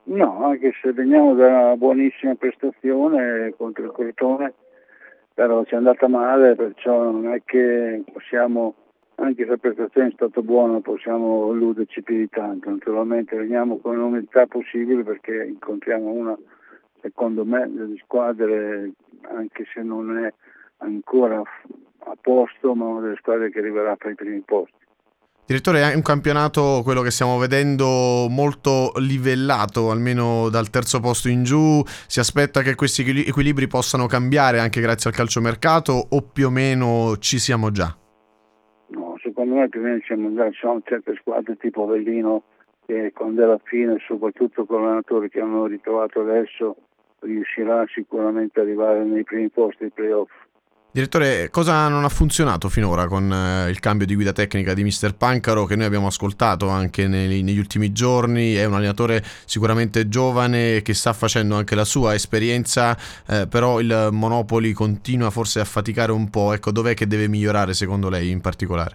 No, anche se veniamo da una buonissima prestazione contro il Crotone, però ci è andata male, perciò non è che possiamo, anche se la prestazione è stata buona, possiamo illuderci più di tanto. Naturalmente veniamo con l'umiltà possibile perché incontriamo una, secondo me, delle squadre, anche se non è ancora a posto, ma una delle squadre che arriverà per i primi posti. Direttore, è un campionato, quello che stiamo vedendo, molto livellato, almeno dal terzo posto in giù. Si aspetta che questi equilibri possano cambiare anche grazie al calciomercato o più o meno ci siamo già? No, secondo me più o meno ci sono certe squadre tipo Avellino che quando è la fine, soprattutto con l'allenatore che hanno ritrovato adesso, riuscirà sicuramente ad arrivare nei primi posti dei playoff. Direttore, cosa non ha funzionato finora con il cambio di guida tecnica di Mister Pancaro che noi abbiamo ascoltato anche negli ultimi giorni? È un allenatore sicuramente giovane che sta facendo anche la sua esperienza, però il Monopoli continua forse a faticare un po'. Ecco, dov'è che deve migliorare secondo lei in particolare?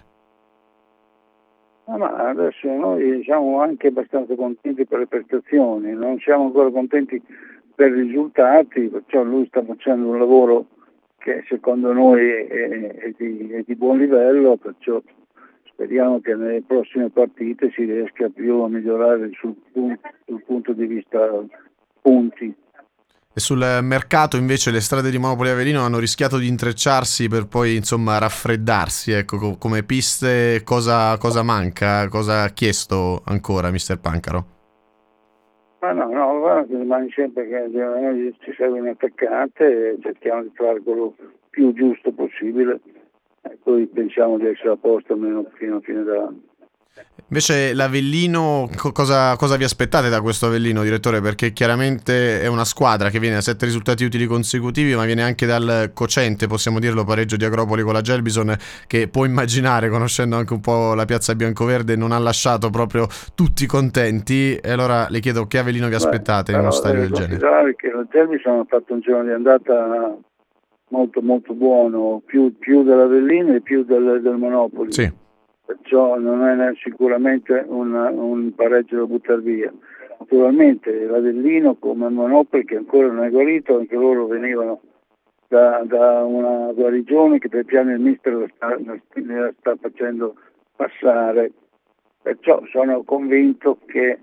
Ma adesso noi siamo anche abbastanza contenti per le prestazioni, non siamo ancora contenti per i risultati, perciò lui sta facendo un lavoro che secondo noi è di buon livello, perciò speriamo che nelle prossime partite si riesca più a migliorare sul punto di vista punti. E sul mercato invece le strade di Monopoli Avellino hanno rischiato di intrecciarsi per poi insomma raffreddarsi. Ecco, come piste cosa manca? Cosa ha chiesto ancora Mister Pancaro? Ma no, guarda, rimane sempre che noi ci serve un attaccante e cerchiamo di trovare quello più giusto possibile e poi pensiamo di essere a posto almeno fino a fine dell'anno. Invece l'Avellino, cosa vi aspettate da questo Avellino, direttore? Perché chiaramente è una squadra che viene da 7 risultati utili consecutivi, ma viene anche dal cocente, possiamo dirlo, pareggio di Agropoli con la Gelbison, che può immaginare, conoscendo anche un po' la piazza biancoverde, non ha lasciato proprio tutti contenti. E allora le chiedo che Avellino vi Beh, aspettate in uno però stadio deve del genere. considerare che la Gelbison ha fatto un giorno di andata molto molto buono, più dell'Avellino e più del Monopoli, Sì. perciò non è sicuramente un pareggio da buttare via. Naturalmente l'Avellino come il Monopoli che ancora non è guarito, anche loro venivano da una guarigione che per piano il mister la sta facendo passare, perciò sono convinto che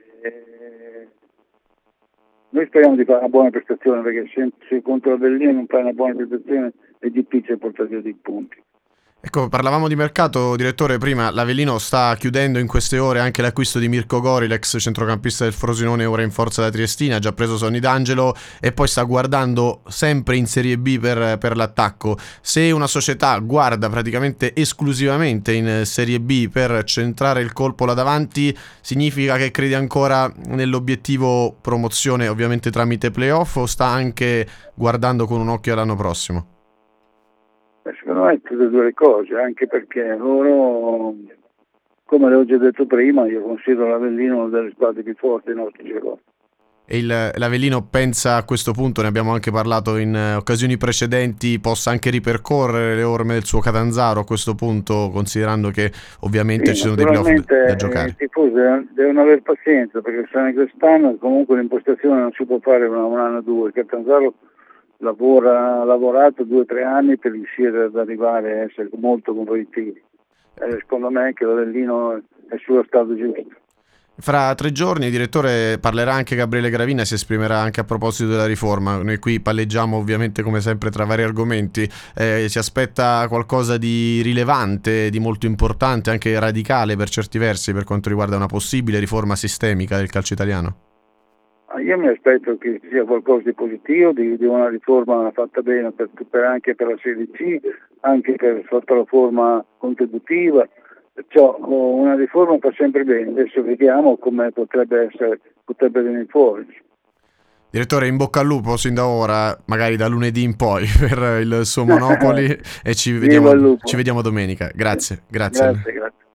noi speriamo di fare una buona prestazione perché se contro l'Avellino non fai una buona prestazione è difficile portare via dei punti. Ecco, parlavamo di mercato, direttore, prima l'Avellino sta chiudendo in queste ore anche l'acquisto di Mirko Gori, l'ex centrocampista del Frosinone, ora in forza da Triestina, ha già preso Sonny D'Angelo e poi sta guardando sempre in Serie B per l'attacco. Se una società guarda praticamente esclusivamente in Serie B per centrare il colpo là davanti, significa che crede ancora nell'obiettivo promozione, ovviamente tramite playoff, o sta anche guardando con un occhio all'anno prossimo? Secondo me tutte e due le cose, anche perché loro, come le ho già detto prima, io considero l'Avellino una delle squadre più forti dei nostri giocatori. E l'Avellino pensa a questo punto, ne abbiamo anche parlato in occasioni precedenti, possa anche ripercorrere le orme del suo Catanzaro a questo punto, considerando che ovviamente Sì, ci sono dei playoff da naturalmente i giocare. tifosi devono avere pazienza perché se quest'anno comunque l'impostazione non si può fare un anno o due. Catanzaro ha lavorato 2 o 3 anni per riuscire ad arrivare a essere molto competitivi. Secondo me che l'Avellino è sullo stato giusto. Fra 3 giorni il direttore parlerà anche Gabriele Gravina, si esprimerà anche a proposito della riforma. Noi qui palleggiamo ovviamente come sempre tra vari argomenti. Si aspetta qualcosa di rilevante, di molto importante, anche radicale per certi versi per quanto riguarda una possibile riforma sistemica del calcio italiano? Io mi aspetto che sia qualcosa di positivo, di una riforma fatta bene anche per la Serie C, anche per sotto la forma contributiva, perciò una riforma fa sempre bene, adesso vediamo come potrebbe venire fuori. Direttore, in bocca al lupo sin da ora, magari da lunedì in poi, per il suo Monopoli e Viva il ci lupo, vediamo domenica. Grazie, grazie. grazie, grazie.